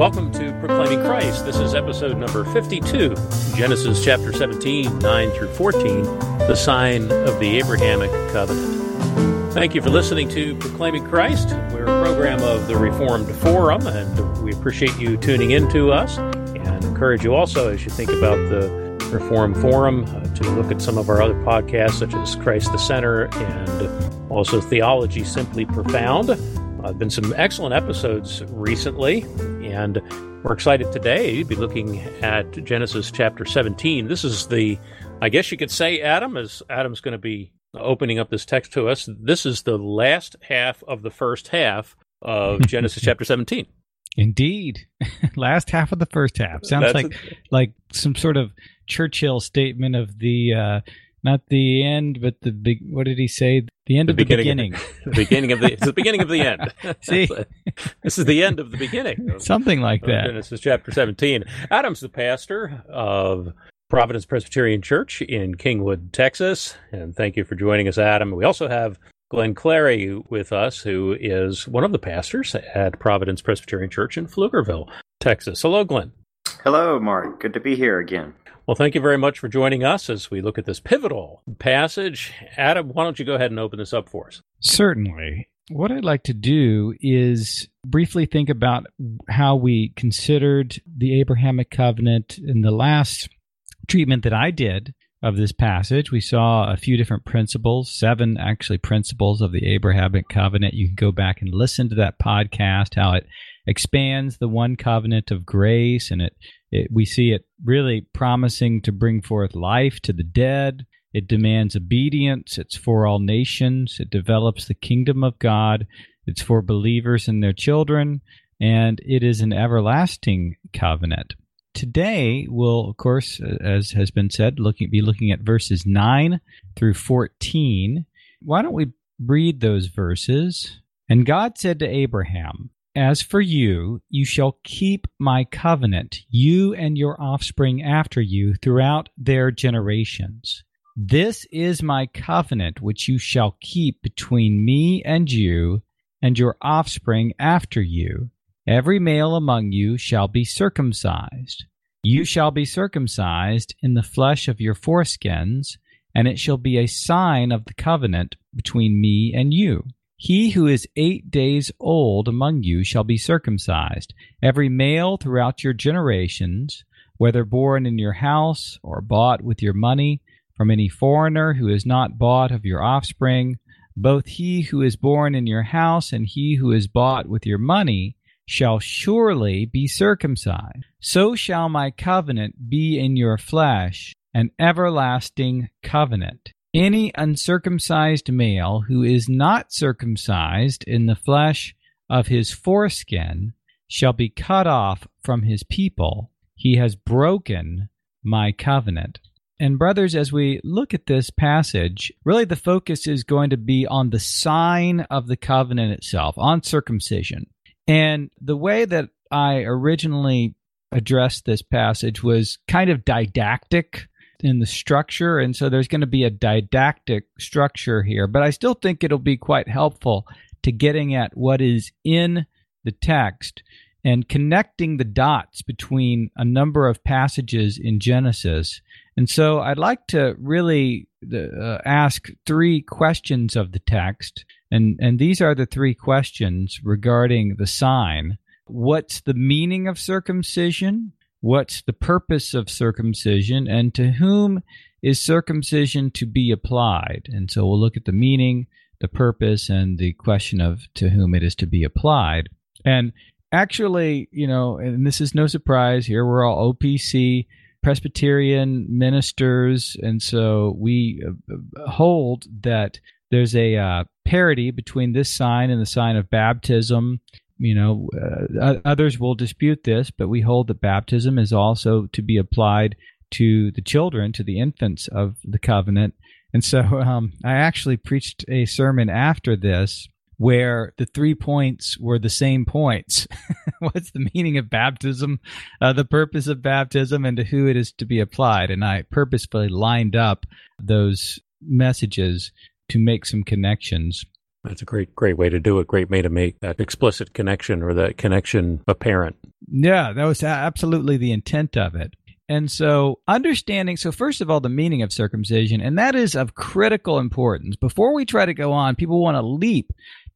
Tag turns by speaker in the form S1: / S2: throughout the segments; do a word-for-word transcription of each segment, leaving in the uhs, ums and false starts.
S1: Welcome to Proclaiming Christ. This is episode number fifty-two, Genesis chapter seventeen, nine through fourteen, the sign of the Abrahamic covenant. Thank you for listening to Proclaiming Christ. We're a program of the Reformed Forum, and we appreciate you tuning in to us, and encourage you also, as you think about the Reformed Forum, uh, to look at some of our other podcasts, such as Christ the Center, and also Theology Simply Profound. Uh, been some excellent episodes recently, and we're excited today to be looking at Genesis chapter seventeen. This is the, I guess you could say, Adam, as Adam's going to be opening up this text to us, this is the last half of the first half of Genesis chapter seventeen.
S2: Indeed. Last half of the first half. Sounds
S1: That's
S2: like
S1: a,
S2: like some sort of Churchill statement of the, uh, not the end, but the big, what did he say? The end
S1: the
S2: of the
S1: beginning.
S2: beginning.
S1: Of the, the beginning of the, it's the beginning of the end.
S2: See?
S1: This is the end of the beginning. Of,
S2: Something like
S1: of
S2: that.
S1: Genesis chapter seventeen. Adam's the pastor of Providence Presbyterian Church in Kingwood, Texas. And thank you for joining us, Adam. We also have Glenn Clary with us, who is one of the pastors at Providence Presbyterian Church in Pflugerville, Texas. Hello, Glenn.
S3: Hello, Mark. Good to be here again.
S1: Well, thank you very much for joining us as we look at this pivotal passage. Adam, why don't you go ahead and open this up for us?
S2: Certainly. What I'd like to do is briefly think about how we considered the Abrahamic covenant in the last treatment that I did of this passage. We saw a few different principles, seven actually principles of the Abrahamic covenant. You can go back and listen to that podcast, how it expands the one covenant of grace, and it, it we see it really promising to bring forth life to the dead. It demands obedience. It's for all nations. It develops the kingdom of God. It's for believers and their children, and it is an everlasting covenant. Today, we'll, of course, as has been said, looking be looking at verses nine through fourteen. Why don't we read those verses? And God said to Abraham, "As for you, you shall keep my covenant, you and your offspring after you, throughout their generations. This is my covenant which you shall keep between me and you and your offspring after you. Every male among you shall be circumcised. You shall be circumcised in the flesh of your foreskins, and it shall be a sign of the covenant between me and you. He who is eight days old among you shall be circumcised, every male throughout your generations, whether born in your house or bought with your money from any foreigner who is not bought of your offspring. Both he who is born in your house and he who is bought with your money shall surely be circumcised. So shall my covenant be in your flesh, an everlasting covenant. Any uncircumcised male who is not circumcised in the flesh of his foreskin shall be cut off from his people. He has broken my covenant." And brothers, as we look at this passage, really the focus is going to be on the sign of the covenant itself, on circumcision. And the way that I originally addressed this passage was kind of didactic in the structure, and so there's going to be a didactic structure here, but I still think it'll be quite helpful to getting at what is in the text and connecting the dots between a number of passages in Genesis. And so I'd like to really uh, ask three questions of the text, and, and these are the three questions regarding the sign. What's the meaning of circumcision? What's the purpose of circumcision? And to whom is circumcision to be applied? And so we'll look at the meaning, the purpose, and the question of to whom it is to be applied. And actually, you know, and this is no surprise here, we're all O P C Presbyterian ministers, and so we hold that there's a uh, parity between this sign and the sign of baptism. You know, uh, others will dispute this, but we hold that baptism is also to be applied to the children, to the infants of the covenant. And so um, I actually preached a sermon after this where the three points were the same points. What's the meaning of baptism, uh, the purpose of baptism, and to who it is to be applied? And I purposefully lined up those messages to make some connections.
S1: That's a great, great way to do it. Great way to make that explicit connection or that connection apparent.
S2: Yeah, that was absolutely the intent of it. And so understanding, so first of all, the meaning of circumcision, and that is of critical importance. Before we try to go on, people want to leap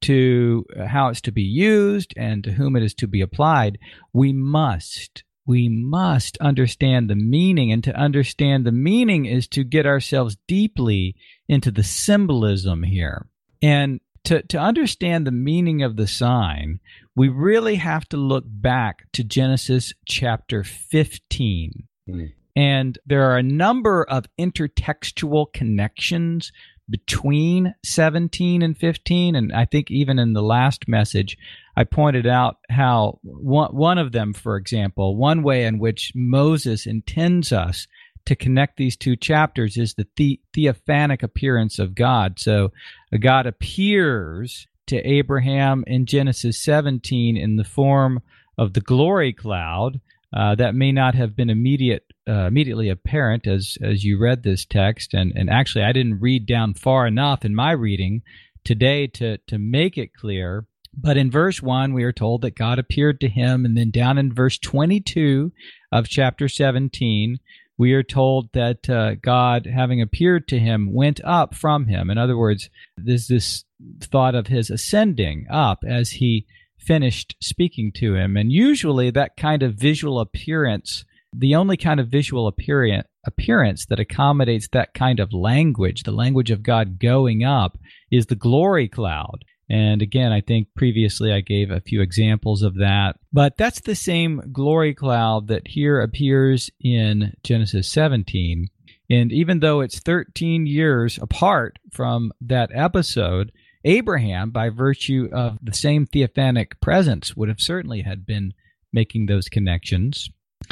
S2: to how it's to be used and to whom it is to be applied. We must, we must understand the meaning. And to understand the meaning is to get ourselves deeply into the symbolism here. And To, to understand the meaning of the sign, we really have to look back to Genesis chapter fifteen. Mm. And there are a number of intertextual connections between seventeen and fifteen. And I think even in the last message, I pointed out how one, one of them, for example, one way in which Moses intends us to connect these two chapters is the, the theophanic appearance of God. So God appears to Abraham in Genesis seventeen in the form of the glory cloud. Uh, that may not have been immediate, uh, immediately apparent as as you read this text. And, and actually, I didn't read down far enough in my reading today to, to make it clear. But in verse one, we are told that God appeared to him. And then down in verse twenty-two of chapter seventeen, we are told that uh, God, having appeared to him, went up from him. In other words, there's this thought of his ascending up as he finished speaking to him. And usually that kind of visual appearance, the only kind of visual appearance, appearance that accommodates that kind of language, the language of God going up, is the glory cloud. And again, I think previously I gave a few examples of that. But that's the same glory cloud that here appears in Genesis seventeen. And even though it's thirteen years apart from that episode, Abraham, by virtue of the same theophanic presence, would have certainly had been making those connections.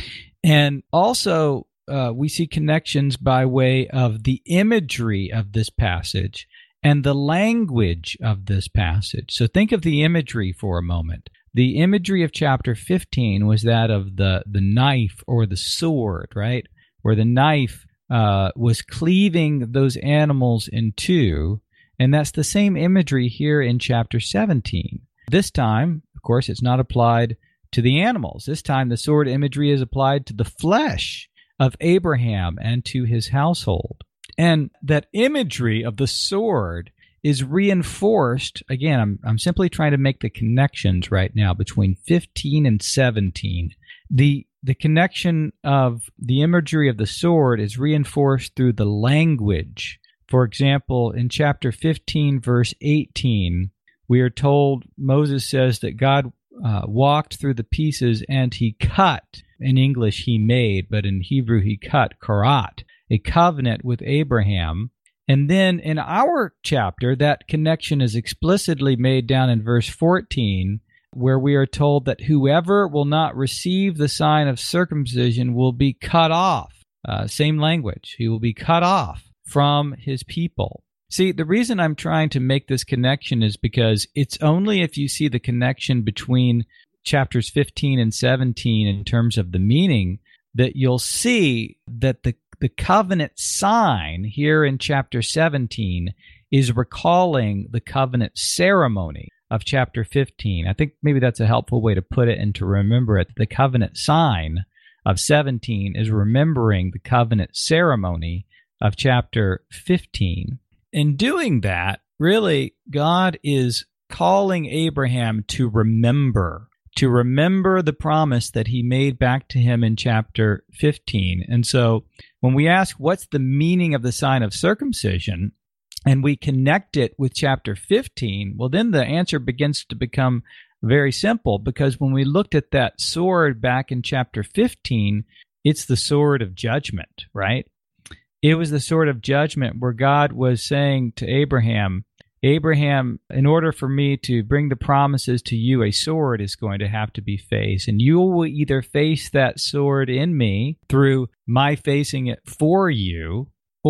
S2: And also, uh, we see connections by way of the imagery of this passage and the language of this passage. So think of the imagery for a moment. The imagery of chapter fifteen was that of the, the knife or the sword, right? Where the knife uh, was cleaving those animals in two. And that's the same imagery here in chapter seventeen. This time, of course, it's not applied to the animals. This time, the sword imagery is applied to the flesh of Abraham and to his household. And that imagery of the sword is reinforced. Again, I'm, I'm simply trying to make the connections right now between fifteen and seventeen. The, the connection of the imagery of the sword is reinforced through the language. For example, in chapter fifteen, verse eighteen, we are told, Moses says that God uh, walked through the pieces and he cut. In English, he made, but in Hebrew, he cut, karat, a covenant with Abraham. And then in our chapter, that connection is explicitly made down in verse fourteen, where we are told that whoever will not receive the sign of circumcision will be cut off. Uh, same language. He will be cut off from his people. See, the reason I'm trying to make this connection is because it's only if you see the connection between chapters fifteen and seventeen in terms of the meaning that you'll see that the, the covenant sign here in chapter seventeen is recalling the covenant ceremony of chapter fifteen. I think maybe that's a helpful way to put it and to remember it. The covenant sign of seventeen is remembering the covenant ceremony of chapter fifteen. In doing that, really, God is calling Abraham to remember, to remember the promise that he made back to him in chapter fifteen. And so when we ask what's the meaning of the sign of circumcision, and we connect it with chapter fifteen, well, then the answer begins to become very simple, because when we looked at that sword back in chapter fifteen, it's the sword of judgment, right? It was the sword of judgment where God was saying to Abraham, Abraham, in order for me to bring the promises to you, a sword is going to have to be faced. And you will either face that sword in me through my facing it for you,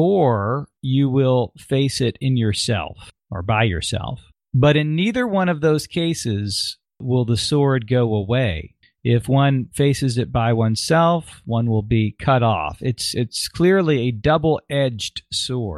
S2: or you will face it in yourself or by yourself. But in neither one of those cases will the sword go away. If one faces it by oneself, one will be cut off. It's it's clearly a double-edged sword.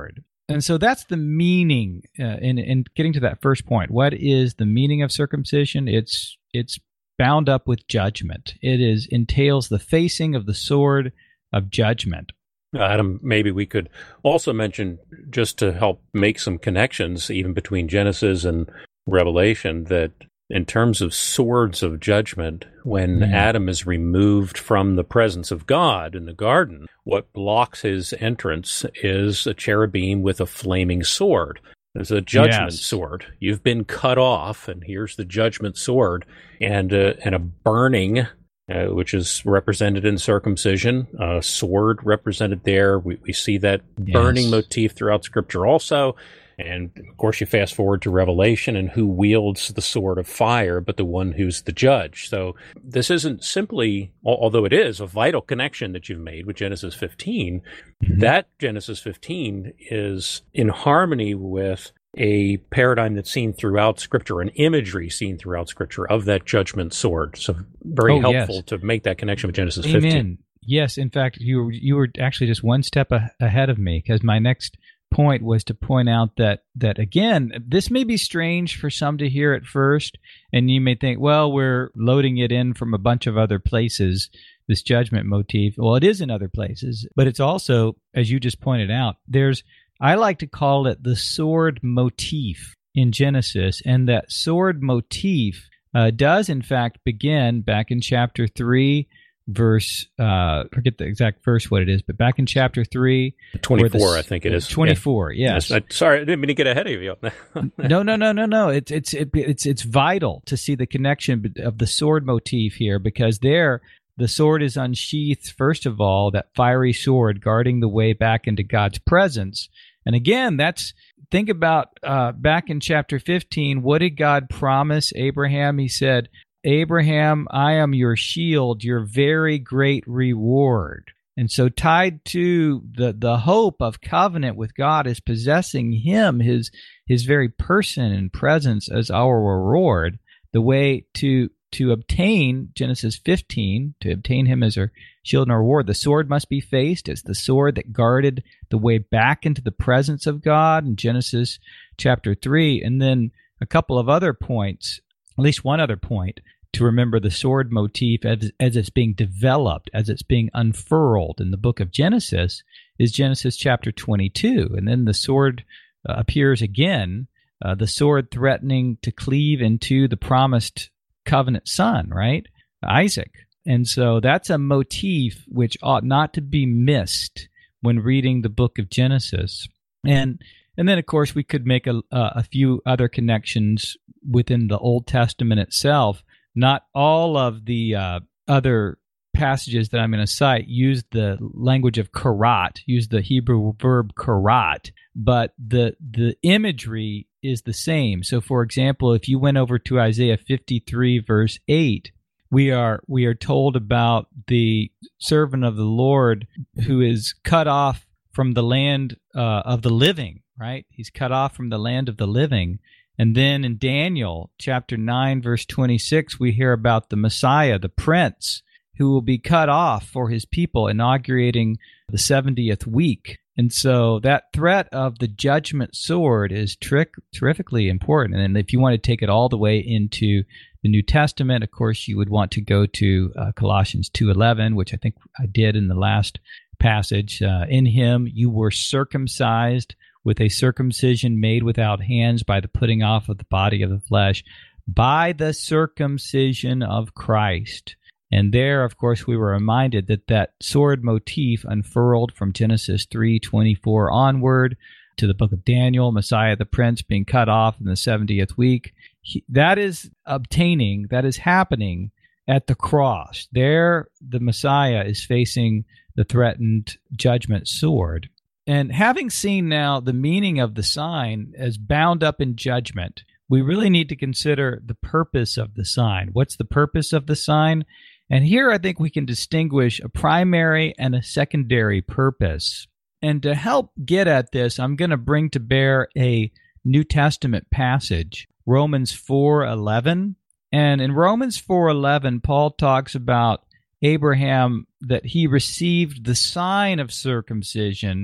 S2: And so that's the meaning uh, in, in getting to that first point. What is the meaning of circumcision? It's it's bound up with judgment. It is entails the facing of the sword of judgment.
S1: Adam, maybe we could also mention, just to help make some connections even between Genesis and Revelation, that in terms of swords of judgment, when mm. Adam is removed from the presence of God in the garden, what blocks his entrance is a cherubim with a flaming sword. There's a judgment yes. sword. You've been cut off, and here's the judgment sword, and uh, and a burning, uh, which is represented in circumcision, a sword represented there. We, we see that burning yes. motif throughout Scripture also. And, of course, you fast forward to Revelation, and who wields the sword of fire but the one who's the judge. So this isn't simply, although it is a vital connection that you've made with Genesis fifteen, mm-hmm. that Genesis fifteen is in harmony with a paradigm that's seen throughout Scripture, an imagery seen throughout Scripture of that judgment sword. So very oh, helpful yes. to make that connection with Genesis
S2: Amen.
S1: fifteen.
S2: Yes, in fact, you, you were actually just one step a- ahead of me, because my next point was to point out that that again, this may be strange for some to hear at first, and you may think, well, we're loading it in from a bunch of other places, this judgment motif. Well, it is in other places, but it's also, as you just pointed out, there's, I like to call it the sword motif in Genesis, and that sword motif uh, does in fact begin back in chapter three, verse, uh, forget the exact verse what it is, but back in chapter three.
S1: twenty-four, the, I think it is.
S2: twenty-four, yeah. yes.
S1: yes. I, sorry, I didn't mean to get ahead of you.
S2: no, no, no, no, no. It's, it's, it, it's, it's vital to see the connection of the sword motif here, because there, the sword is unsheathed, first of all, that fiery sword guarding the way back into God's presence. And again, that's, think about uh, back in chapter fifteen, what did God promise Abraham? He said, Abraham, I am your shield, your very great reward. And so tied to the, the hope of covenant with God is possessing him, his his very person and presence as our reward. The way to to obtain Genesis fifteen, to obtain him as our shield and our reward, the sword must be faced. It's the sword that guarded the way back into the presence of God in Genesis chapter three. And then a couple of other points, at least one other point, to remember the sword motif as, as it's being developed, as it's being unfurled in the book of Genesis, is Genesis chapter twenty-two. And then the sword uh, appears again, uh, the sword threatening to cleave into the promised covenant son, right? Isaac. And so that's a motif which ought not to be missed when reading the book of Genesis. And and then, of course, we could make a, a few other connections within the Old Testament itself. Not all of the uh, other passages that I'm going to cite use the language of karat, use the Hebrew verb karat, but the the imagery is the same. So, for example, if you went over to Isaiah fifty-three, verse eight, we are we are told about the servant of the Lord who is cut off from the land uh, of the living, right? He's cut off from the land of the living. And then in Daniel chapter nine, verse twenty-six, we hear about the Messiah, the Prince, who will be cut off for his people, inaugurating the seventieth week. And so that threat of the judgment sword is trick, terrifically important. And if you want to take it all the way into the New Testament, of course, you would want to go to uh, Colossians two eleven, which I think I did in the last passage. Uh, in him you were circumcised with a circumcision made without hands by the putting off of the body of the flesh, by the circumcision of Christ. And there, of course, we were reminded that that sword motif unfurled from Genesis three twenty-four onward to the book of Daniel, Messiah the Prince being cut off in the seventieth week. He, that is obtaining, that is happening at the cross. There, the Messiah is facing the threatened judgment sword. And having seen now the meaning of the sign as bound up in judgment, we really need to consider the purpose of the sign. What's the purpose of the sign? And here I think we can distinguish a primary and a secondary purpose. And to help get at this, I'm going to bring to bear a New Testament passage, Romans four eleven. And in Romans four eleven, Paul talks about Abraham, that he received the sign of circumcision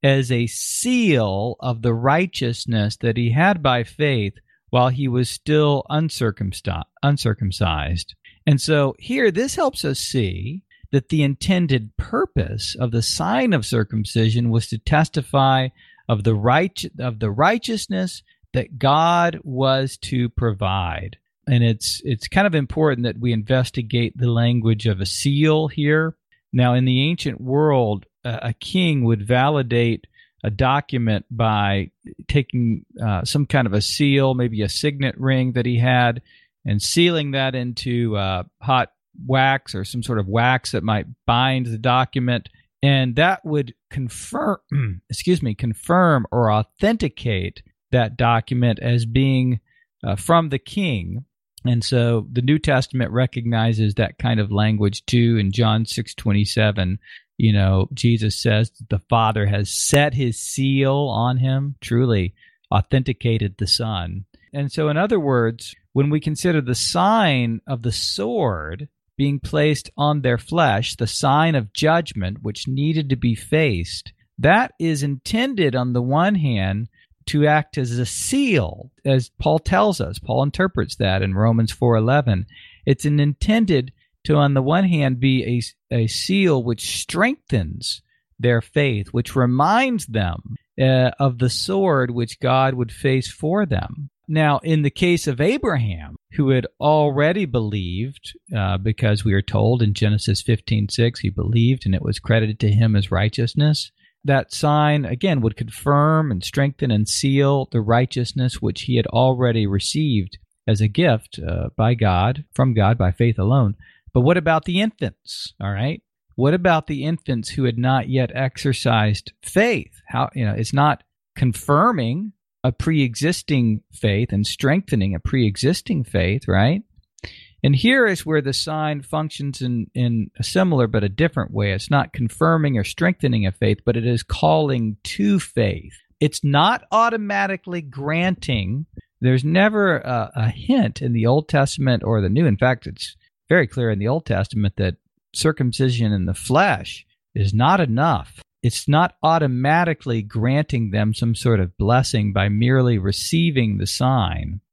S2: as a seal of the righteousness that he had by faith while he was still uncircumcised. uncircumcised. And so here, this helps us see that the intended purpose of the sign of circumcision was to testify of the right of the righteousness that God was to provide. And it's it's kind of important that we investigate the language of a seal here. Now, in the ancient world, a king would validate a document by taking uh, some kind of a seal, maybe a signet ring that he had, and sealing that into uh, hot wax or some sort of wax that might bind the document, and that would confirm, excuse me, confirm or authenticate that document as being uh, from the king. And so the New Testament recognizes that kind of language too. In John six twenty-seven, you know, Jesus says that the Father has set his seal on him, truly authenticated the Son. And so in other words, when we consider the sign of the sword being placed on their flesh, the sign of judgment which needed to be faced, that is intended on the one hand to act as a seal, as Paul tells us. Paul interprets that in Romans four eleven. It's an intended to, on the one hand, be a, a seal which strengthens their faith, which reminds them uh, of the sword which God would face for them. Now, in the case of Abraham, who had already believed, uh, because we are told in Genesis fifteen six, he believed and it was credited to him as righteousness, that sign, again, would confirm and strengthen and seal the righteousness which he had already received as a gift uh, by God, from God, by faith alone. But what about the infants, all right? What about the infants who had not yet exercised faith? How, you know, it's not confirming a pre-existing faith and strengthening a pre-existing faith, right? And here is where the sign functions in, in a similar but a different way. It's not confirming or strengthening a faith, but it is calling to faith. It's not automatically granting. There's never a, a hint in the Old Testament or the New. In fact, it's very clear in the Old Testament that circumcision in the flesh is not enough. It's not automatically granting them some sort of blessing by merely receiving the sign.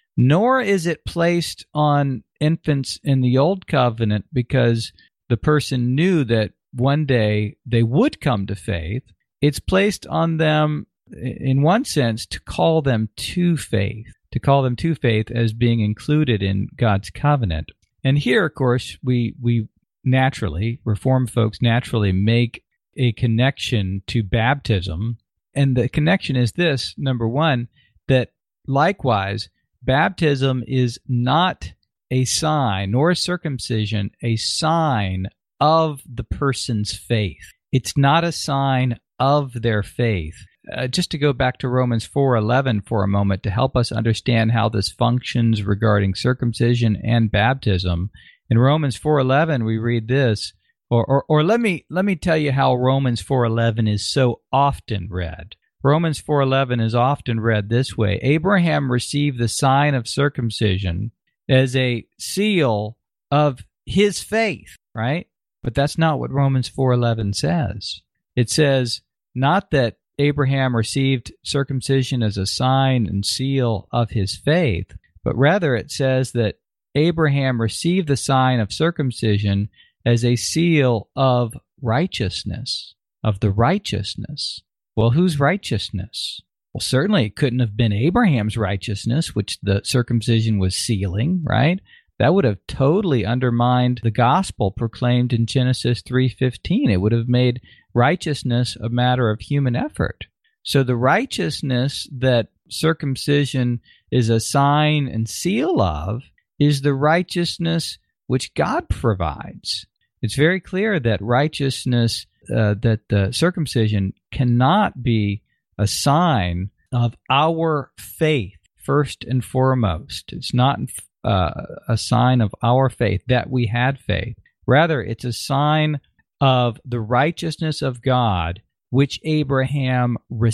S2: Nor is it placed on infants in the Old Covenant because the person knew that one day they would come to faith. It's placed on them, in one sense, to call them to faith, to call them to faith as being included in God's covenant. And here, of course, we we naturally, Reformed folks naturally make a connection to baptism. And the connection is this, number one, that likewise, baptism is not a sign, nor is circumcision a sign of the person's faith. It's not a sign of their faith. Uh, just to go back to Romans four eleven for a moment to help us understand how this functions regarding circumcision and baptism. In Romans four eleven, we read this, or, or, or let me let me tell you how Romans four eleven is so often read. Romans four eleven is often read this way: Abraham received the sign of circumcision as a seal of his faith, right? But that's not what Romans four eleven says. It says not that Abraham received circumcision as a sign and seal of his faith, but rather it says that Abraham received the sign of circumcision as a seal of righteousness, of the righteousness. Well, whose righteousness? Well, certainly it couldn't have been Abraham's righteousness, which the circumcision was sealing, right? That would have totally undermined the gospel proclaimed in Genesis three fifteen. It would have made righteousness a matter of human effort. So the righteousness that circumcision is a sign and seal of is the righteousness which God provides. It's very clear that righteousness, uh, that the circumcision cannot be a sign of our faith, first and foremost. It's not uh, a sign of our faith, that we had faith. Rather, it's a sign of the righteousness of God, which Abraham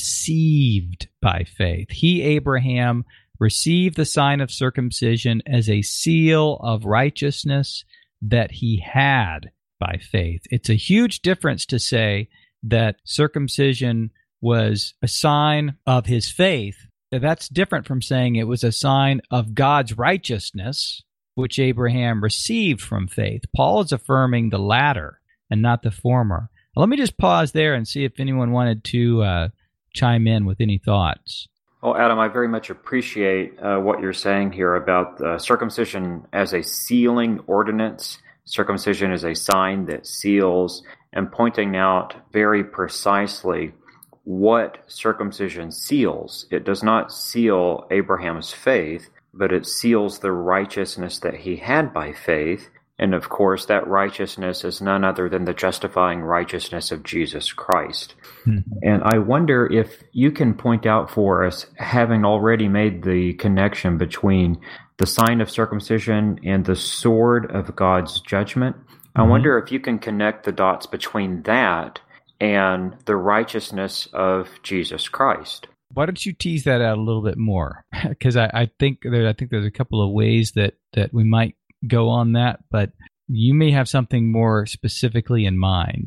S2: received by faith. He, Abraham, received the sign of circumcision as a seal of righteousness that he had by faith. It's a huge difference to say that circumcision was a sign of his faith. That's different from saying it was a sign of God's righteousness, which Abraham received from faith. Paul is affirming the latter and not the former. Let me just pause there and see if anyone wanted to uh, chime in with any thoughts.
S3: Well, Adam, I very much appreciate uh, what you're saying here about uh, circumcision as a sealing ordinance. Circumcision is a sign that seals, and pointing out very precisely what circumcision seals. It does not seal Abraham's faith, but it seals the righteousness that he had by faith. And of course, that righteousness is none other than the justifying righteousness of Jesus Christ. Mm-hmm. And I wonder if you can point out for us, having already made the connection between the sign of circumcision and the sword of God's judgment, mm-hmm. I wonder if you can connect the dots between that and the righteousness of Jesus Christ.
S2: Why don't you tease that out a little bit more? Because I, I think there, I think there's a couple of ways that, that we might go on that, but you may have something more specifically in mind.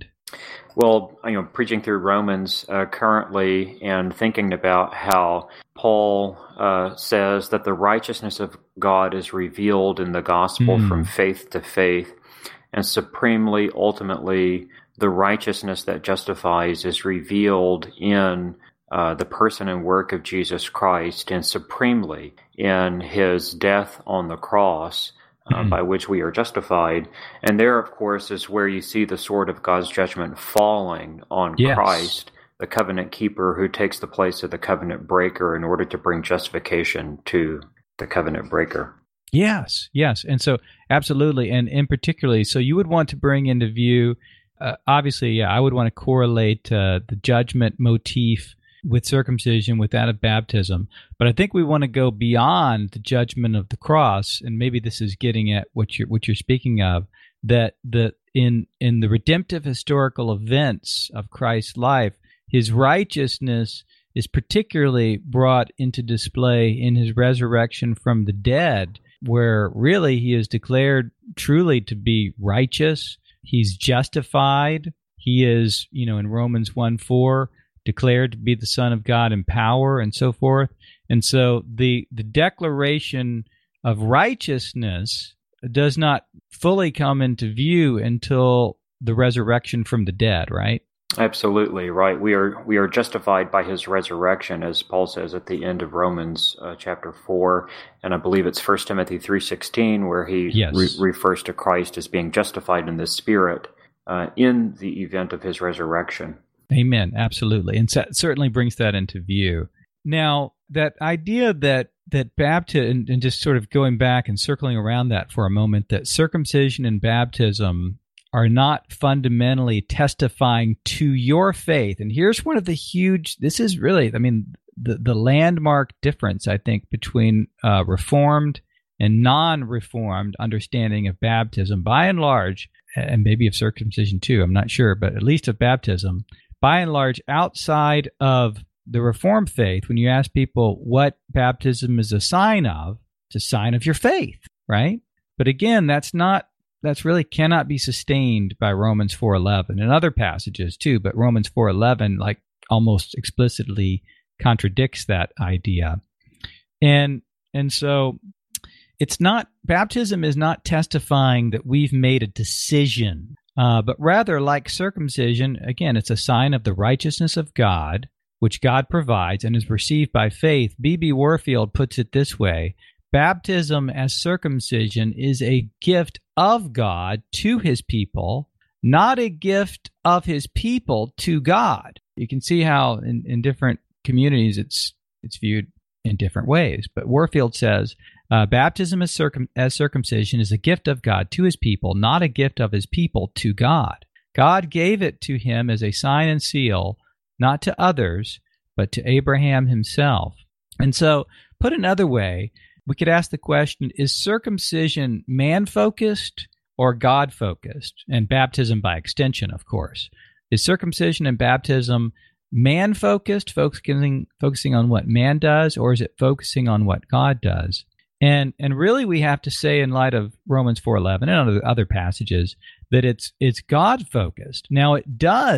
S3: Well, you know, preaching through Romans uh, currently and thinking about how Paul uh, says that the righteousness of God is revealed in the gospel mm. from faith to faith, and supremely, ultimately, the righteousness that justifies is revealed in uh, the person and work of Jesus Christ, and supremely in his death on the cross, Uh, mm-hmm. by which we are justified. And there, of course, is where you see the sword of God's judgment falling on yes. Christ, the covenant keeper who takes the place of the covenant breaker in order to bring justification to the covenant breaker.
S2: Yes, yes. And so, absolutely. And in particularly, so you would want to bring into view, uh, obviously, yeah, I would want to correlate uh, the judgment motif with circumcision, with that of baptism. But I think we want to go beyond the judgment of the cross, and maybe this is getting at what you're what you're speaking of, that the in in the redemptive historical events of Christ's life, his righteousness is particularly brought into display in his resurrection from the dead, where really he is declared truly to be righteous. He's justified. He is, you know, in Romans one four, declared to be the Son of God in power, and so forth. And so the the declaration of righteousness does not fully come into view until the resurrection from the dead, right?
S3: Absolutely, right. We are we are justified by his resurrection, as Paul says at the end of Romans uh, chapter four, and I believe it's First Timothy three sixteen, where he
S2: yes.
S3: re- refers to Christ as being justified in the Spirit uh, in the event of his resurrection.
S2: Amen. Absolutely. And that certainly brings that into view. Now, that idea that that baptism, and, and just sort of going back and circling around that for a moment, that circumcision and baptism are not fundamentally testifying to your faith. And here's one of the huge, this is really, I mean, the, the landmark difference, I think, between uh, Reformed and non-Reformed understanding of baptism, by and large, and maybe of circumcision too, I'm not sure, but at least of baptism, by and large, outside of the Reformed faith, when you ask people what baptism is a sign of, it's a sign of your faith, right? But again, that's not, that's really cannot be sustained by Romans four eleven and other passages too, but Romans four eleven like almost explicitly contradicts that idea. And and so it's not, baptism is not testifying that we've made a decision, uh, but rather, like circumcision, again, it's a sign of the righteousness of God, which God provides and is received by faith. B B Warfield puts it this way: baptism as circumcision is a gift of God to his people, not a gift of his people to God. You can see how in, in different communities it's it's viewed in different ways. But Warfield says, uh, baptism as, circum- as circumcision is a gift of God to his people, not a gift of his people to God. God gave it to him as a sign and seal, not to others, but to Abraham himself. And so, put another way, we could ask the question, is circumcision man-focused or God-focused? And baptism by extension, of course. Is circumcision and baptism man-focused, focusing focusing on what man does, or is it focusing on what God does? And and really we have to say, in light of Romans four eleven and other, other passages, that it's it's God-focused. Now, it does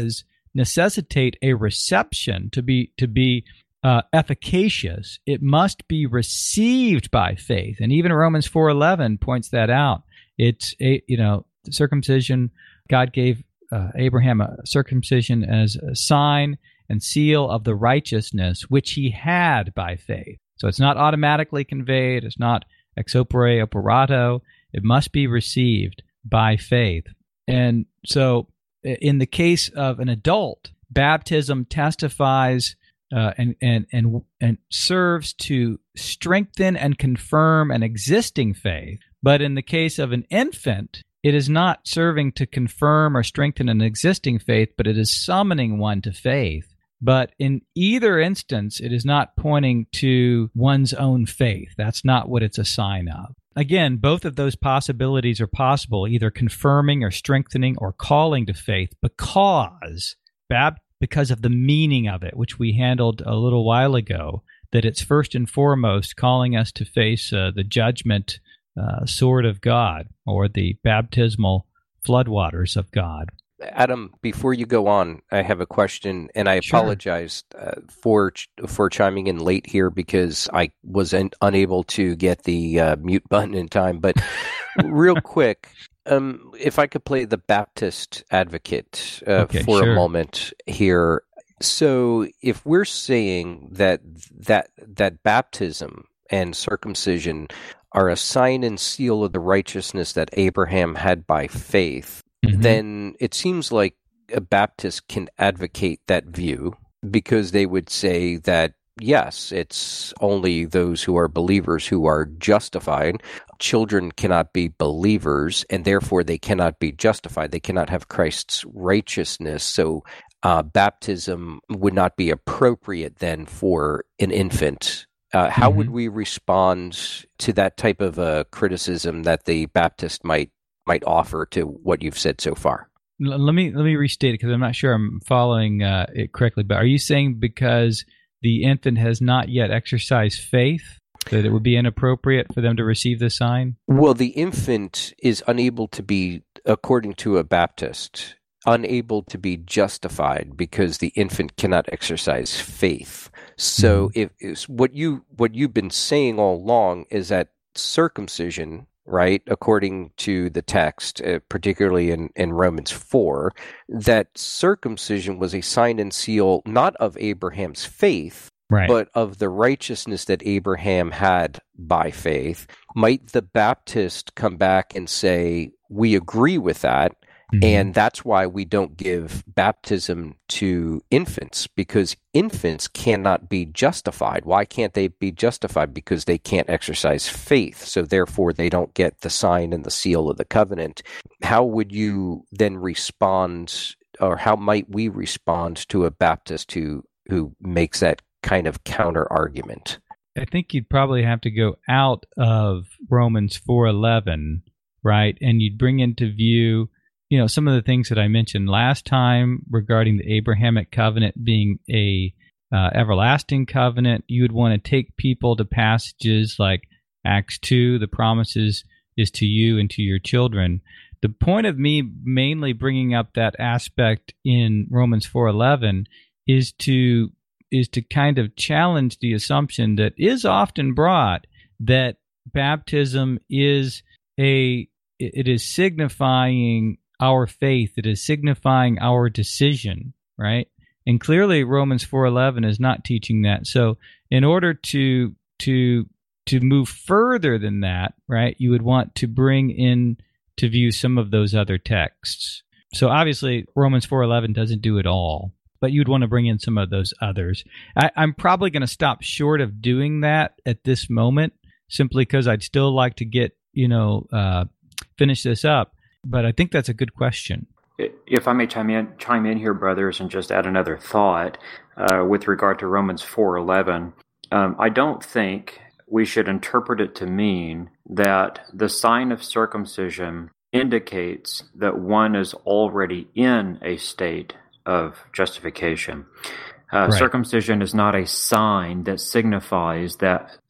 S2: necessitate a reception to be to be uh, efficacious. It must be received by faith, and even Romans four eleven points that out. It's a you know circumcision. God gave uh, Abraham a circumcision as a sign and seal of the righteousness which he had by faith. So it's not automatically conveyed. It's not ex opere operato. It must be received by faith. And so in the case of an adult, baptism testifies uh, and, and, and, and serves to strengthen and confirm an existing faith. But in the case of an infant, it is not serving to confirm or strengthen an existing faith, but it is summoning one to faith. But in either instance, it is not pointing to one's own faith. That's not what it's a sign of. Again, both of those possibilities are possible, either confirming or strengthening or calling to faith because, because of the meaning of it, which we handled a little while ago, that it's first and foremost calling us to face uh, the judgment uh, sword of God, or the baptismal floodwaters of God.
S4: Adam, before you go on, I have a question, and I
S2: Sure.
S4: apologize uh, for for chiming in late here because I was un- unable to get the uh, mute button in time. But real quick, um, if I could play the Baptist advocate uh,
S2: Okay,
S4: for
S2: sure.
S4: a moment here. So, if we're saying that that that baptism and circumcision are a sign and seal of the righteousness that Abraham had by faith,
S2: Mm-hmm.
S4: then it seems like a Baptist can advocate that view, because they would say that, yes, it's only those who are believers who are justified. Children cannot be believers, and therefore they cannot be justified. They cannot have Christ's righteousness. So uh, baptism would not be appropriate then for an infant. Uh, how
S2: Mm-hmm.
S4: would we respond to that type of uh, criticism that the Baptist might might offer to what you've said so far?
S2: L- Let me let me restate it because I'm not sure I'm following uh, it correctly. But are you saying because the infant has not yet exercised faith that it would be inappropriate for them to receive the sign?
S4: Well, the infant is unable to be, according to a Baptist, unable to be justified because the infant cannot exercise faith. So,
S2: Mm-hmm.
S4: if is what you what you've been saying all along is that circumcision, right, according to the text, uh, particularly in, in Romans four, that circumcision was a sign and seal not of Abraham's faith,
S2: Right.
S4: but of the righteousness that Abraham had by faith. Might the Baptist come back and say, we agree with that,
S2: Mhm.
S4: and that's why we don't give baptism to infants, because infants cannot be justified. Why can't they be justified? Because they can't exercise faith, so therefore they don't get the sign and the seal of the covenant. How would you then respond, or how might we respond to a Baptist who, who makes that kind of counter argument?
S2: I think you'd probably have to go out of Romans four eleven, right? And you'd bring into view, you know, some of the things that I mentioned last time regarding the Abrahamic covenant being a uh, everlasting covenant. You would want to take people to passages like Acts two, the promises is to you and to your children. The point of me mainly bringing up that aspect in Romans four eleven is to is to kind of challenge the assumption that is often brought that baptism is a it is signifying our faith, it is signifying our decision, right? And clearly Romans four eleven is not teaching that. So in order to to to move further than that, right, you would want to bring in to view some of those other texts. So obviously Romans four eleven doesn't do it all, but you'd want to bring in some of those others. I, I'm probably going to stop short of doing that at this moment, simply because I'd still like to get, you know, uh, finish this up. But I think that's a good question.
S3: If I may chime in, chime in here, brothers, and just add another thought uh, with regard to Romans four eleven, um, I don't think we should interpret it to mean that the sign of circumcision indicates that one is already in a state of justification. Uh,
S2: Right.
S3: Circumcision is not a sign that signifies that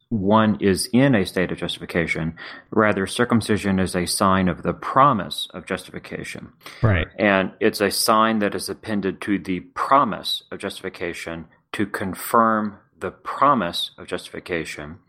S3: one is in a state of justification. Rather, circumcision is a sign of the promise of justification.
S2: Right.
S3: And it's a sign that is appended to the promise of justification to confirm the promise of justification.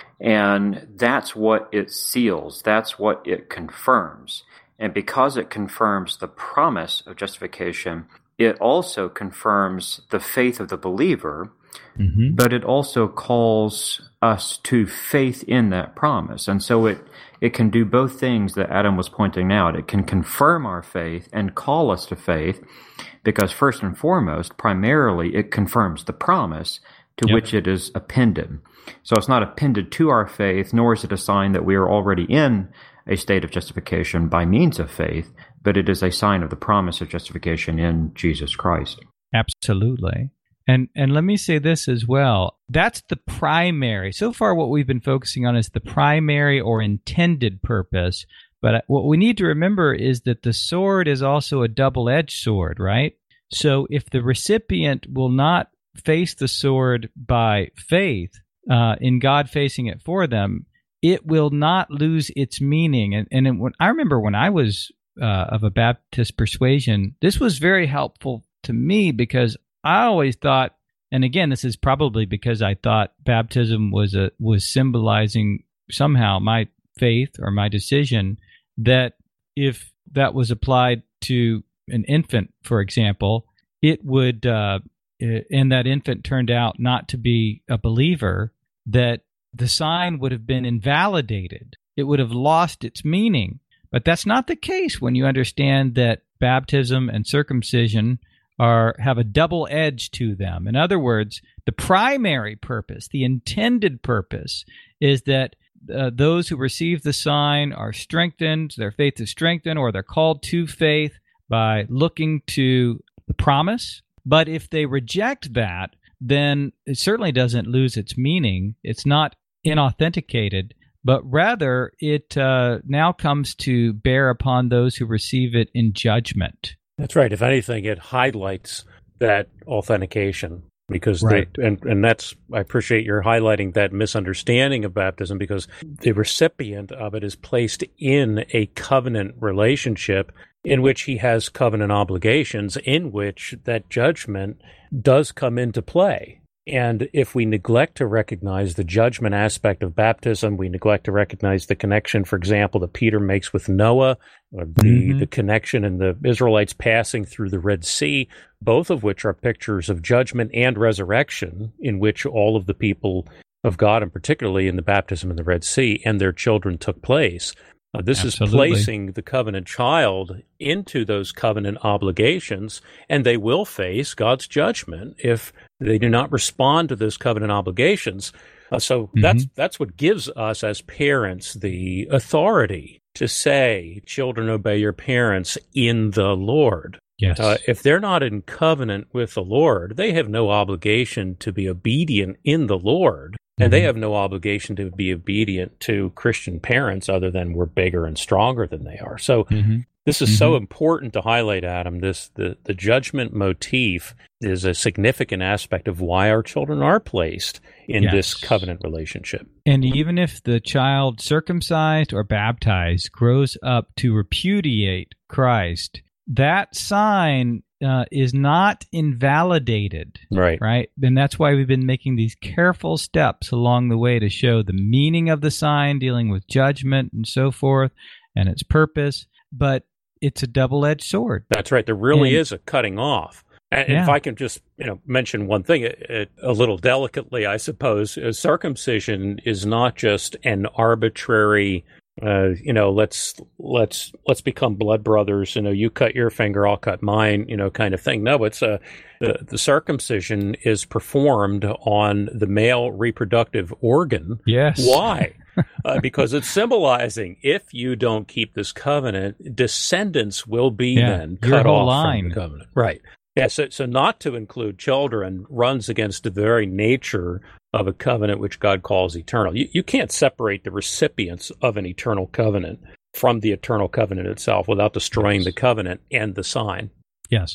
S3: And that's what it seals. That's what it confirms. And because it confirms the promise of justification, it also confirms the faith of the believer, mm-hmm. but it also calls us to faith in that promise. And so it, it can do both things that Adam was pointing out. It can confirm our faith and call us to faith, because first and foremost, primarily, it confirms the promise to yep. which it is appended. So it's not appended to our faith, nor is it a sign that we are already in a state of justification by means of faith, but it is a sign of the promise of justification in Jesus Christ.
S2: Absolutely. And and let me say this as well. That's the primary. So far, what we've been focusing on is the primary or intended purpose. But what we need to remember is that the sword is also a double-edged sword, right? So if the recipient will not face the sword by faith, uh, in God facing it for them, it will not lose its meaning. And, and it, when, I remember when I was uh, of a Baptist persuasion, this was very helpful to me, because I always thought, and again, this is probably because I thought baptism was a was symbolizing somehow my faith or my decision, that if that was applied to an infant, for example, it would, uh, and that infant turned out not to be a believer, that the sign would have been invalidated. It would have lost its meaning. But that's not the case when you understand that baptism and circumcision are have a double edge to them. In other words, the primary purpose, the intended purpose, is that uh, those who receive the sign are strengthened, their faith is strengthened, or they're called to faith by looking to the promise. But if they reject that, then it certainly doesn't lose its meaning. It's not inauthenticated, but rather it uh, now comes to bear upon those who receive it in judgment.
S1: That's right. If anything, it highlights that authentication, because right. the, and and that's I appreciate your highlighting that misunderstanding of baptism, because the recipient of it is placed in a covenant relationship in which he has covenant obligations, in which that judgment does come into play. And if we neglect to recognize the judgment aspect of baptism, we neglect to recognize the connection, for example, that Peter makes with Noah, or the, mm-hmm. the connection in the Israelites passing through the Red Sea, both of which are pictures of judgment and resurrection, in which all of the people of God, and particularly in the baptism in the Red Sea, and their children took place. Uh, this Absolutely. is placing the covenant child into those covenant obligations, and they will face God's judgment if they do not respond to those covenant obligations. Uh, so mm-hmm. that's that's what gives us as parents the authority to say, children, obey your parents in the Lord.
S2: Yes.
S1: Uh, if they're not in covenant with the Lord, they have no obligation to be obedient in the Lord. And mm-hmm. they have no obligation to be obedient to Christian parents, other than we're bigger and stronger than they are. So mm-hmm. this is mm-hmm. so important to highlight, Adam. This the, the judgment motif is a significant aspect of why our children are placed in yes. this covenant relationship.
S2: And even if the child circumcised or baptized grows up to repudiate Christ, that sign uh, is not invalidated.
S1: Right.
S2: Right. And that's why we've been making these careful steps along the way to show the meaning of the sign, dealing with judgment and so forth, and its purpose. But it's a double-edged sword.
S1: That's right. There really and, is a cutting off. And yeah. if I can just, you know, mention one thing, it, it, a little delicately, I suppose, uh, circumcision is not just an arbitrary, uh, you know, let's let's let's become blood brothers. You know, you cut your finger, I'll cut mine. You know, kind of thing. No, it's a the, the circumcision is performed on the male reproductive organ.
S2: Yes.
S1: Why? uh, because it's symbolizing, if you don't keep this covenant, descendants will be yeah, then cut off line. from the covenant. Right. Yeah, so, so not to include children runs against the very nature of a covenant which God calls eternal. You, you can't separate the recipients of an eternal covenant from the eternal covenant itself without destroying yes. the covenant and the sign.
S2: Yes.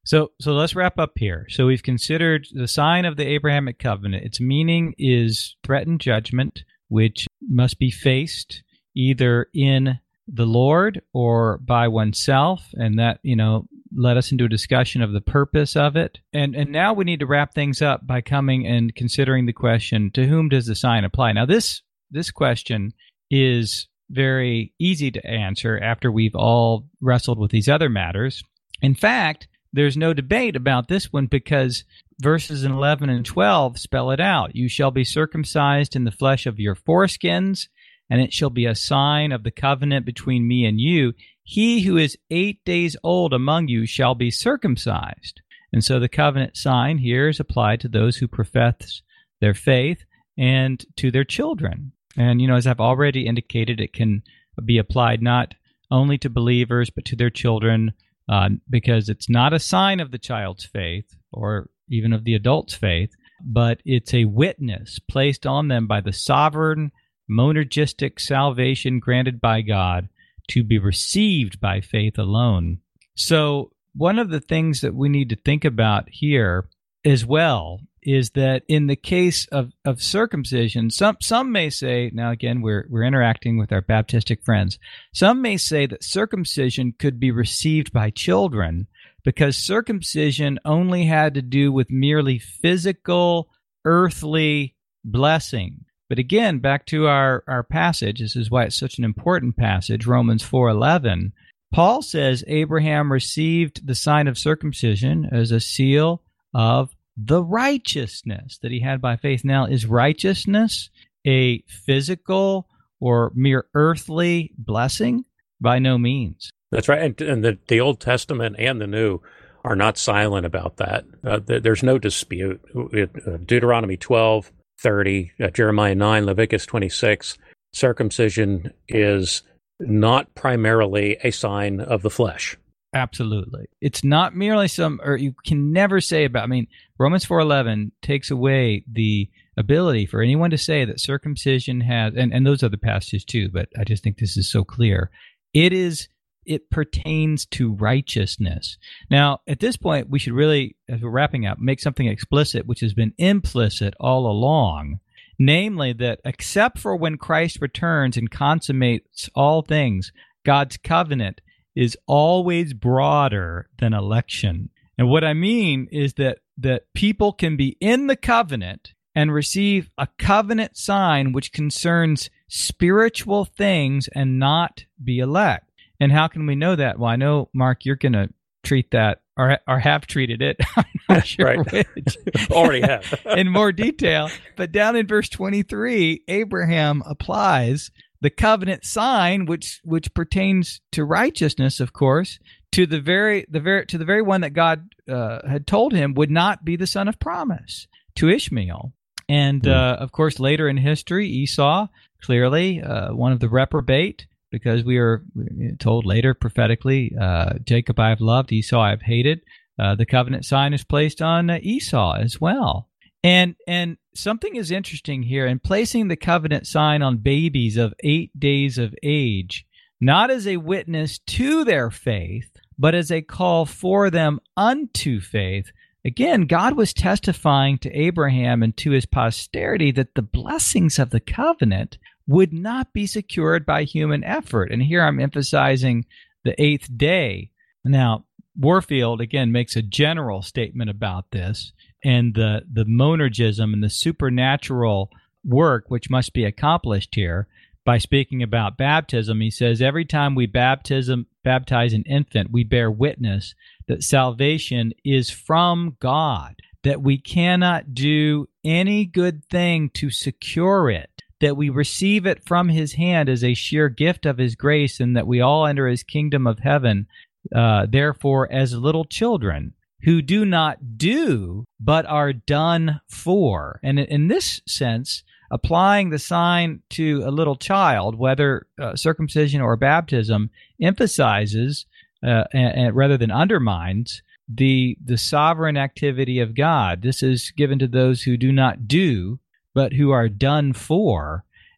S2: So, so let's wrap up here. So we've considered the sign of the Abrahamic covenant. Its meaning is threatened judgment, which must be faced either in the Lord or by oneself, and that, you know, led us into a discussion of the purpose of it. And and now we need to wrap things up by coming and considering the question, to whom does the sign apply? Now, this this question is very easy to answer after we've all wrestled with these other matters. In fact, there's no debate about this one because verses eleven and twelve spell it out. You shall be circumcised in the flesh of your foreskins, and it shall be a sign of the covenant between me and you. He who is eight days old among you shall be circumcised. And so the covenant sign here is applied to those who profess their faith and to their children. And, you know, as I've already indicated, it can be applied not only to believers, but to their children, uh, because it's not a sign of the child's faith or even of the adult's faith, but it's a witness placed on them by the sovereign, monergistic salvation granted by God to be received by faith alone. So one of the things that we need to think about here as well is that in the case of, of circumcision, some some may say, now again, we're we're interacting with our Baptistic friends, some may say that circumcision could be received by children because circumcision only had to do with merely physical, earthly blessing. But again, back to our, our passage, this is why it's such an important passage, Romans four eleven. Paul says Abraham received the sign of circumcision as a seal of the righteousness that he had by faith. Now, is righteousness a physical or mere earthly blessing? By no means.
S1: That's right. And, and the, the Old Testament and the New are not silent about that. Uh, there's no dispute. It, uh, Deuteronomy twelve, thirty, uh, Jeremiah nine, Leviticus twenty-six, circumcision is not primarily a sign of the flesh.
S2: Absolutely. It's not merely some, or you can never say about, I mean, Romans four eleven takes away the ability for anyone to say that circumcision has, and, and those other passages too, but I just think this is so clear. It is, it pertains to righteousness. Now, at this point, we should really, as we're wrapping up, make something explicit, which has been implicit all along, namely that except for when Christ returns and consummates all things, God's covenant is always broader than election. And what I mean is that that people can be in the covenant and receive a covenant sign which concerns spiritual things and not be elect. And how can we know that? Well, I know, Mark, you're going to treat that or, or have treated it. I'm not sure
S1: right.
S2: which.
S1: Already have.
S2: in more detail. But down in verse twenty-three, Abraham applies the covenant sign, which which pertains to righteousness, of course, to the very the very to the very one that God uh, had told him would not be the son of promise, to Ishmael. And uh, of course, later in history, Esau, clearly uh, one of the reprobate, because we are told later prophetically, uh, Jacob I have loved, Esau I have hated. Uh, the covenant sign is placed on uh, Esau as well. And and something is interesting here in placing the covenant sign on babies of eight days of age, not as a witness to their faith, but as a call for them unto faith. Again, God was testifying to Abraham and to his posterity that the blessings of the covenant would not be secured by human effort. And here I'm emphasizing the eighth day. Now, Warfield, again, makes a general statement about this and the, the monergism and the supernatural work which must be accomplished here. By speaking about baptism, he says, every time we baptism, baptize an infant, we bear witness that salvation is from God, that we cannot do any good thing to secure it, that we receive it from his hand as a sheer gift of his grace, and that we all enter his kingdom of heaven, uh, therefore, as little children who do not do, but are done for. And in this sense, applying the sign to a little child, whether uh, circumcision or baptism, emphasizes uh, and, and rather than undermines the the sovereign activity of God. This is given to those who do not do, but who are done for.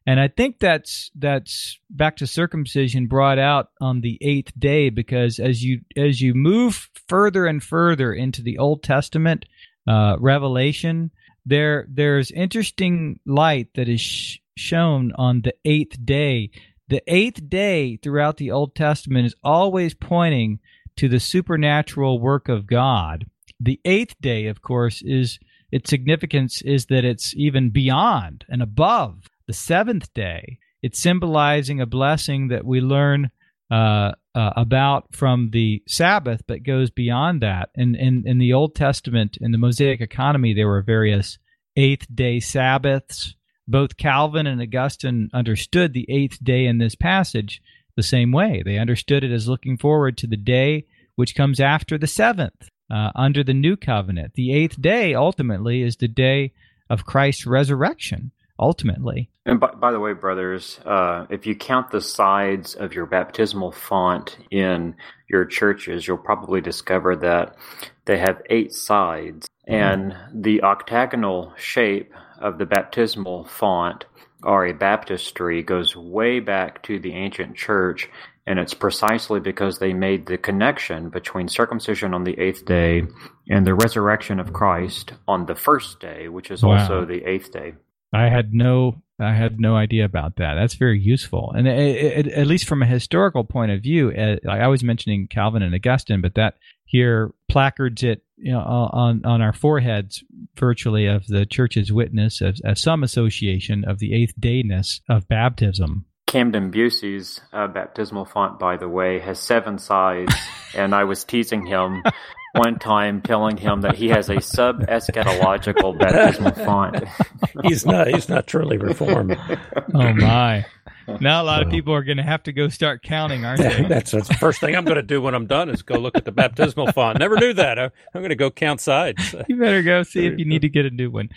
S2: And I think that's that's back to circumcision brought out on the eighth day, because as you as you move further and further into the Old Testament uh, Revelation, there there's interesting light that is sh- shown on the eighth day. The eighth day throughout the Old Testament is always pointing to the supernatural work of God. The eighth day, of course, is its significance is that it's even beyond and above the seventh day. It's symbolizing a blessing that we learn uh, uh, about from the Sabbath, but goes beyond that. In, in, in the Old Testament, in the Mosaic economy, there were various eighth-day Sabbaths. Both Calvin and Augustine understood the eighth day in this passage the same way. They understood it as looking forward to the day which comes after the seventh, uh, under the new covenant. The eighth day, ultimately, is the day of Christ's resurrection. Ultimately.
S3: And by, by the way, brothers, uh, if you count the sides of your baptismal font in your churches, you'll probably discover that they have eight sides. Mm-hmm. And the octagonal shape of the baptismal font, or a baptistry, goes way back to the ancient church. And it's precisely because they made the connection between circumcision on the eighth day and the resurrection of Christ on the first day, which is wow. also the eighth day.
S2: I had no, I had no idea about that. That's very useful, and it, it, at least from a historical point of view, uh, I was mentioning Calvin and Augustine, but that here placards it, you know, on on our foreheads, virtually, of the Church's witness as, as some association of the eighth dayness of baptism.
S3: Camden Busey's uh, baptismal font, by the way, has seven sides, and I was teasing him one time, telling him that he has a sub-eschatological baptismal font.
S1: he's not. He's not truly reformed.
S2: Oh my! Now a lot of people are going to have to go start counting, aren't they?
S1: That's, that's the first thing I'm going to do when I'm done is go look at the baptismal font. Never do that. I'm going to go count sides.
S2: You better go see if you need to get a new one.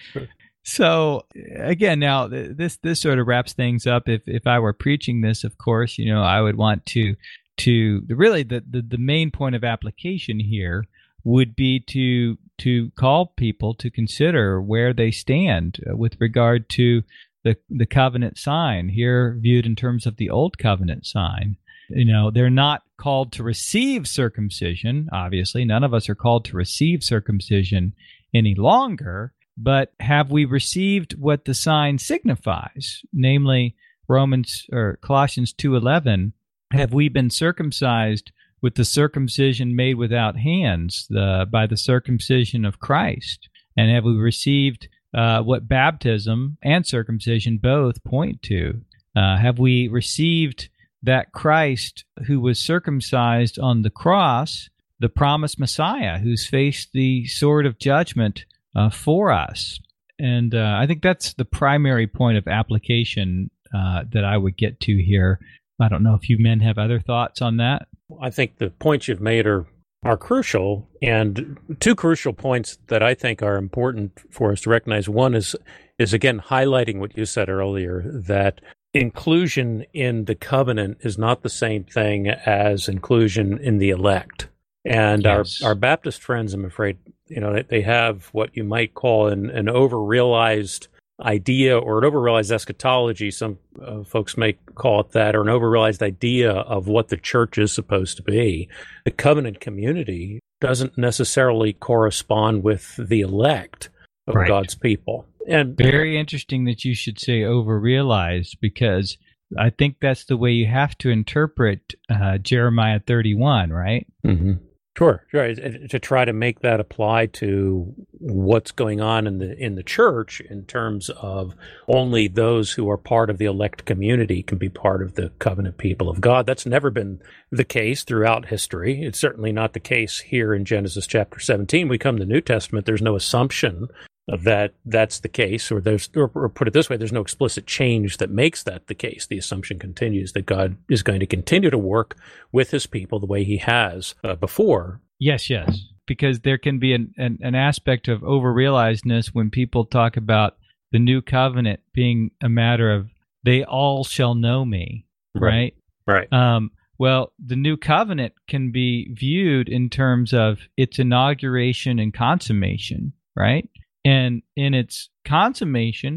S2: So again, now this this sort of wraps things up. If if I were preaching this, of course, you know, I would want to to really the the, the main point of application here would be to to call people to consider where they stand with regard to the the covenant sign, here viewed in terms of the old covenant sign. You know, they're not called to receive circumcision. Obviously, none of us are called to receive circumcision any longer. But have we received what the sign signifies, namely Romans or Colossians two eleven? Have we been circumcised with the circumcision made without hands, the, by the circumcision of Christ? And have we received uh, what baptism and circumcision both point to? Uh, have we received that Christ who was circumcised on the cross, the promised Messiah, who's faced the sword of judgment uh, for us? And uh, I think that's the primary point of application uh, that I would get to here. I don't know if you men have other thoughts on that.
S1: I think the points you've made are are crucial, and two crucial points that I think are important for us to recognize. One is is again highlighting what you said earlier, that inclusion in the covenant is not the same thing as inclusion in the elect. And yes. our our Baptist friends, I'm afraid, you know, they have what you might call an, an over-realized idea or an over-realized eschatology. Some uh, folks may call it that, or an over-realized idea of what the church is supposed to be. The covenant community doesn't necessarily correspond with the elect of right. God's people. And
S2: very interesting that you should say over-realized, because I think that's the way you have to interpret uh, Jeremiah thirty-one, right?
S1: Mm-hmm. Sure, sure. To try to make that apply to what's going on in the in the church in terms of only those who are part of the elect community can be part of the covenant people of God. That's never been the case throughout history. It's certainly not the case here in Genesis chapter seventeen. We come to the New Testament, there's no assumption that that's the case, or there's, or, or put it this way, there's no explicit change that makes that the case. The assumption continues that God is going to continue to work with his people the way he has uh, before.
S2: Yes, yes, because there can be an, an, an aspect of over-realizedness when people talk about the new covenant being a matter of they all shall know me, right?
S1: Right.
S2: Um, well, the new covenant can be viewed in terms of its inauguration and consummation, right? And in its consummation,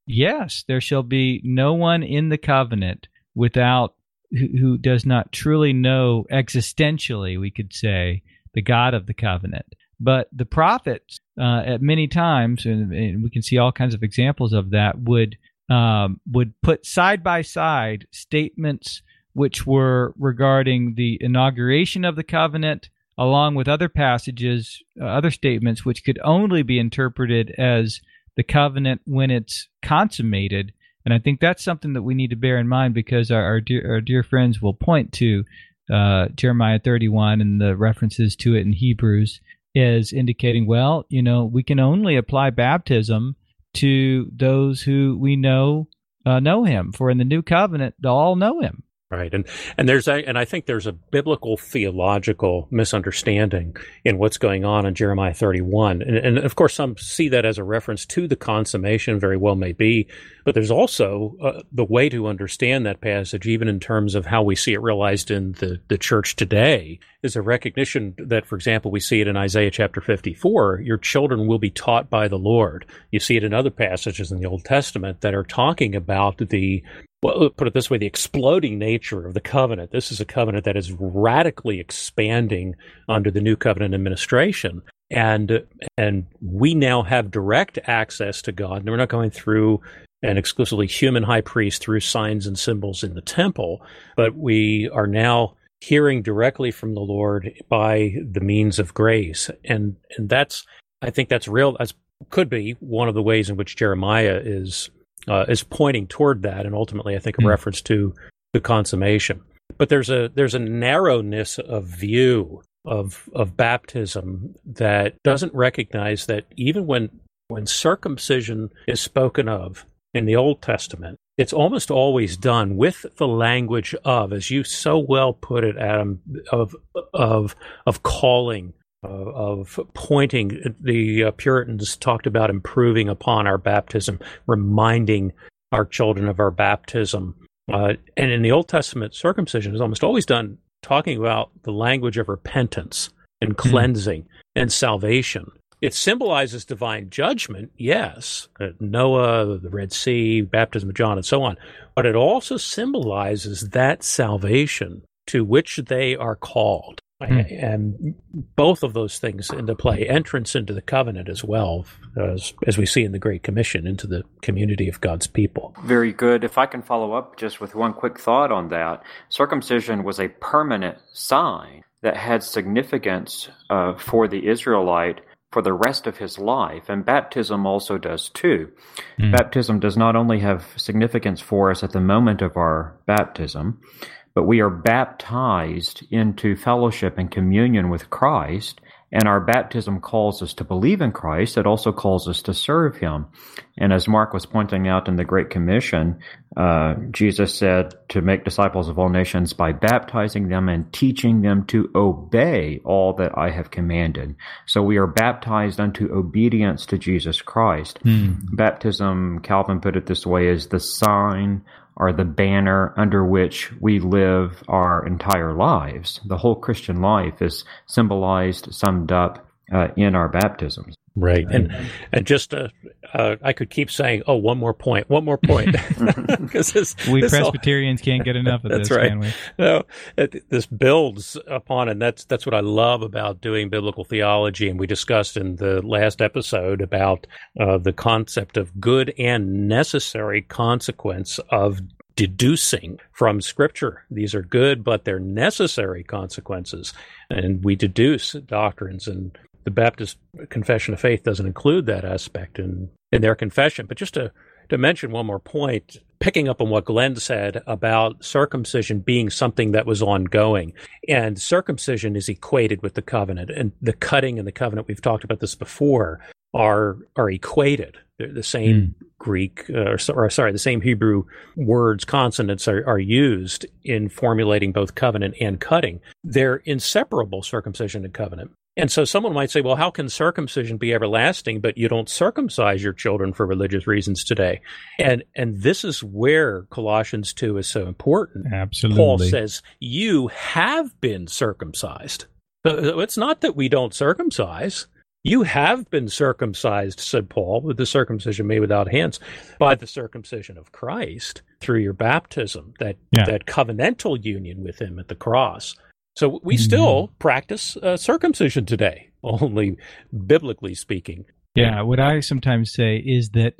S2: yes, there shall be no one in the covenant without who, who does not truly know existentially, we could say, the God of the covenant. But the prophets, uh, at many times, and, and we can see all kinds of examples of that, would um, would put side by side statements which were regarding the inauguration of the covenant, along with other passages, uh, other statements, which could only be interpreted as the covenant when it's consummated. And I think that's something that we need to bear in mind, because our, our, dear, our dear friends will point to uh, Jeremiah thirty-one and the references to it in Hebrews as indicating, well, you know, we can only apply baptism to those who we know uh, know him. For in the new covenant, they'll all know him.
S1: Right, and and there's a, and I think there's a biblical theological misunderstanding in what's going on in Jeremiah thirty-one, and, and of course some see that as a reference to the consummation. Very well may be, but there's also uh, the way to understand that passage, even in terms of how we see it realized in the the church today, is a recognition that, for example, we see it in Isaiah chapter fifty-four. Your children will be taught by the Lord. You see it in other passages in the Old Testament that are talking about the, well, put it this way, the exploding nature of the covenant. This is a covenant that is radically expanding under the new covenant administration. And and we now have direct access to God. And we're not going through an exclusively human high priest through signs and symbols in the temple, but we are now hearing directly from the Lord by the means of grace. And and that's, I think that's real, that's could be one of the ways in which Jeremiah is Uh, is pointing toward that, and ultimately, I think, a mm. reference to the consummation. But there's a there's a narrowness of view of of baptism that doesn't recognize that even when when circumcision is spoken of in the Old Testament, it's almost always done with the language of, as you so well put it, Adam, of of of calling. Uh, of pointing. The uh, Puritans talked about improving upon our baptism, reminding our children of our baptism. Uh, and in the Old Testament, circumcision is almost always done talking about the language of repentance and cleansing mm. and salvation. It symbolizes divine judgment, yes, uh, Noah, the Red Sea, baptism of John, and so on. But it also symbolizes that salvation to which they are called. Mm. And both of those things into play, entrance into the covenant as well, as, as we see in the Great Commission, into the community of God's people.
S3: Very good. If I can follow up just with one quick thought on that, circumcision was a permanent sign that had significance uh, for the Israelite for the rest of his life, and baptism also does too. Mm. Baptism does not only have significance for us at the moment of our baptism, but we are baptized into fellowship and communion with Christ, and our baptism calls us to believe in Christ. It also calls us to serve him. And as Mark was pointing out in the Great Commission, uh, Jesus said to make disciples of all nations by baptizing them and teaching them to obey all that I have commanded. So we are baptized unto obedience to Jesus Christ. Mm. Baptism, Calvin put it this way, is the sign or the banner under which we live our entire lives. The whole Christian life is symbolized, summed up uh, in our baptisms.
S1: Right. And and just, uh, uh, I could keep saying, oh, one more point, one more point. this,
S2: we
S1: this
S2: Presbyterians all, can't get enough of
S1: that's
S2: this,
S1: right.
S2: can we?
S1: No, it, this builds upon, and that's that's what I love about doing biblical theology. And we discussed in the last episode about uh, the concept of good and necessary consequence of deducing from Scripture. These are good, but they're necessary consequences. And we deduce doctrines, and the Baptist Confession of Faith doesn't include that aspect in, in their confession. But just to, to mention one more point, picking up on what Glenn said about circumcision being something that was ongoing, and circumcision is equated with the covenant, and the cutting and the covenant, we've talked about this before, are are equated. They're the same mm. Greek, uh, or, or sorry, the same Hebrew words, consonants are, are used in formulating both covenant and cutting. They're inseparable, circumcision and covenant. And so someone might say, well, how can circumcision be everlasting, but you don't circumcise your children for religious reasons today? And and this is where Colossians two is so important.
S2: Absolutely.
S1: Paul says, you have been circumcised. So it's not that we don't circumcise. You have been circumcised, said Paul, with the circumcision made without hands, by the circumcision of Christ through your baptism, that, yeah. that covenantal union with him at the cross. So we mm-hmm. still practice uh, circumcision today, only biblically speaking.
S2: Yeah, what I sometimes say is that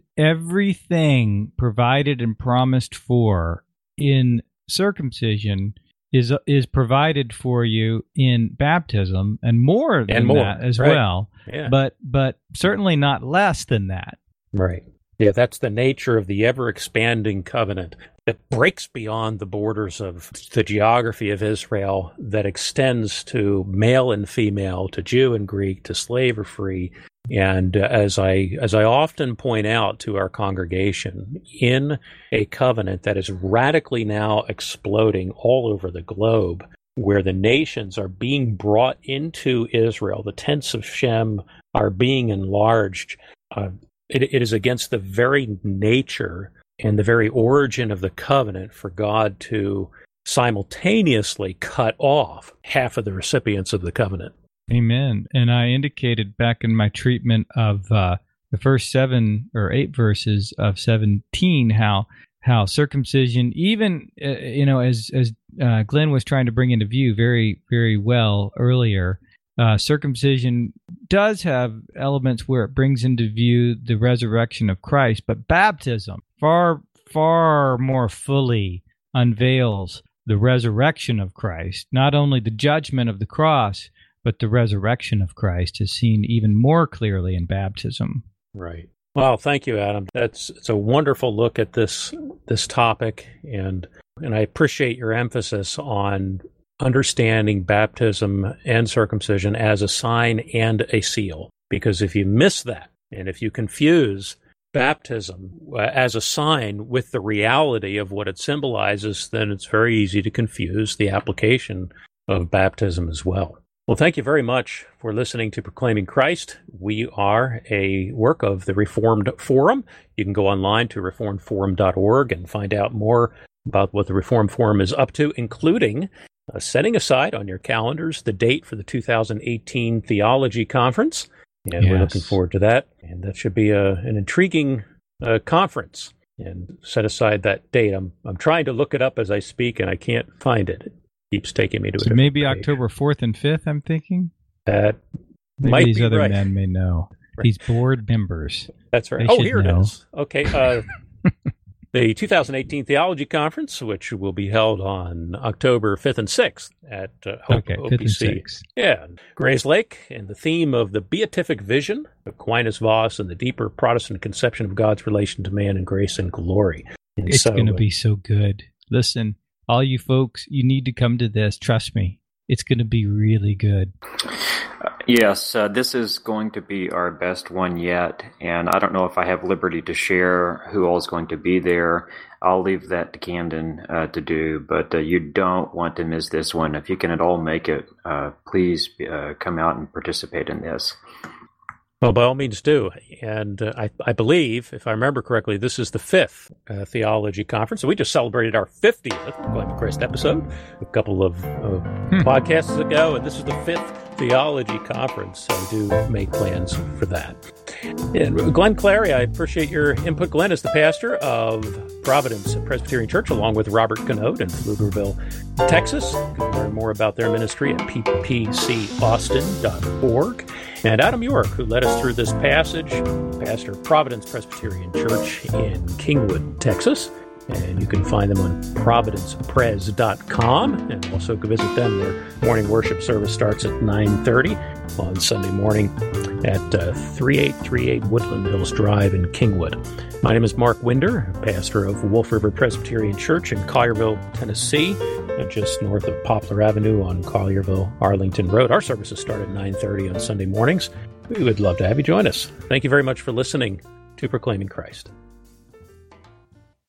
S2: everything provided and promised for in circumcision is is provided for you in baptism, and more than
S1: and more,
S2: that as
S1: right.
S2: well.
S1: Yeah.
S2: But but certainly not less than that.
S1: Right. Yeah, that's the nature of the ever-expanding covenant that breaks beyond the borders of the geography of Israel, that extends to male and female, to Jew and Greek, to slave or free. And uh, as I as I often point out to our congregation, in a covenant that is radically now exploding all over the globe, where the nations are being brought into Israel, the tents of Shem are being enlarged, uh, it, it is against the very nature and the very origin of the covenant for God to simultaneously cut off half of the recipients of the covenant.
S2: Amen. And I indicated back in my treatment of uh, the first seven or eight verses of seventeen how how circumcision, even uh, you know, as as uh, Glenn was trying to bring into view very very well earlier, uh, circumcision does have elements where it brings into view the resurrection of Christ, but baptism far far more fully unveils the resurrection of Christ, not only the judgment of the cross, but the resurrection of Christ is seen even more clearly in baptism.
S1: Right. Well, thank you, Adam. That's it's a wonderful look at this this topic, and and I appreciate your emphasis on understanding baptism and circumcision as a sign and a seal. Because if you miss that, and if you confuse baptism as a sign with the reality of what it symbolizes, then it's very easy to confuse the application of baptism as well. Well, thank you very much for listening to Proclaiming Christ. We are a work of the Reformed Forum. You can go online to reformed forum dot org and find out more about what the Reformed Forum is up to, including uh, setting aside on your calendars the date for the two thousand eighteen Theology Conference. And yes. We're looking forward to that. And that should be a, an intriguing uh, conference. And set aside that date. I'm I'm trying to look it up as I speak, and I can't find it. It keeps taking me to
S2: so
S1: a
S2: maybe
S1: page.
S2: October fourth and fifth, I'm thinking?
S1: That
S2: maybe
S1: might
S2: these
S1: be
S2: other
S1: right.
S2: men may know.
S1: Right.
S2: These board members.
S1: That's right.
S2: They
S1: Oh, here
S2: know.
S1: it is. Okay. Uh, the two thousand eighteen Theology Conference, which will be held on October fifth and sixth at uh, Hope
S2: okay,
S1: O
S2: fifth
S1: P
S2: and
S1: C.
S2: sixth.
S1: Yeah, Grays Lake, and the theme of the beatific vision, Aquinas Vos, and the deeper Protestant conception of God's relation to man in grace and glory. And
S2: it's
S1: so,
S2: going to be so good. Listen, all you folks, you need to come to this. Trust me. It's going to be really good.
S3: Uh, yes, uh, this is going to be our best one yet, and I don't know if I have liberty to share who all is going to be there. I'll leave that to Camden uh, to do, but uh, you don't want to miss this one. If you can at all make it, uh, please uh, come out and participate in this.
S1: Well, by all means do. And uh, I, I believe, if I remember correctly, this is the fifth uh, Theology Conference. So we just celebrated our fiftieth Proclaiming Christ episode a couple of uh, hmm. podcasts ago, and this is the fifth Theology Conference. So do make plans for that. And Glenn Clary, I appreciate your input. Glenn is the pastor of Providence Presbyterian Church, along with Robert Canode in Pflugerville, Texas. You can learn more about their ministry at p p c austin dot org. And Adam York, who led us through this passage, pastor of Providence Presbyterian Church in Kingwood, Texas. And you can find them on providence pres dot com, and also go visit them. Their morning worship service starts at nine thirty on Sunday morning at uh, thirty-eight thirty-eight Woodland Hills Drive in Kingwood. My name is Mark Winder, pastor of Wolf River Presbyterian Church in Collierville, Tennessee, just north of Poplar Avenue on Collierville-Arlington Road. Our services start at nine thirty on Sunday mornings. We would love to have you join us. Thank you very much for listening to Proclaiming Christ.